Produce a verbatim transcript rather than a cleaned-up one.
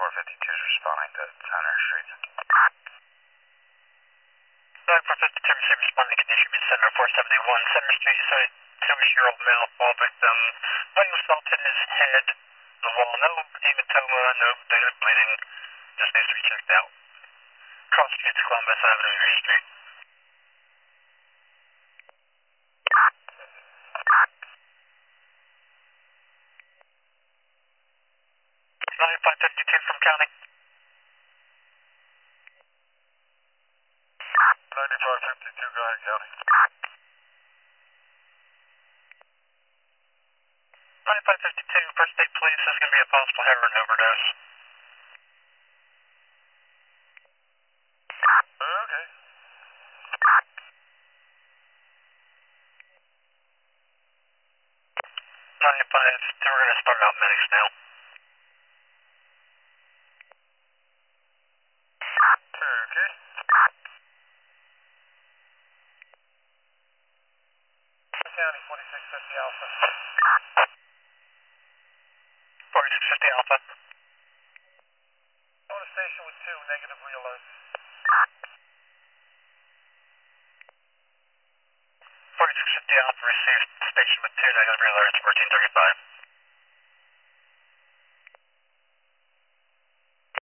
four fifty-two is responding to Center Street. nine four fifty-two received responding condition with Center four seventy-one Center Street. So two-year-old male fall victim. Body assaulted his head, the wall. No hematoma, no negative bleeding. Just needs to be checked out. Cross Streets, Columbus Avenue, Green Street. nine five fifty-two from County. ninety-five fifty-two, go ahead, County. ninety-five fifty-two, First State Police, there's going to be a possible heroin overdose. Okay. ninety-five, we're going to start out medics now. Okay. County, forty-six fifty Alpha. forty-six fifty Alpha. Go to station with two, negative re-alert. forty-six fifty Alpha received station with two negative alerts, fourteen thirty-five.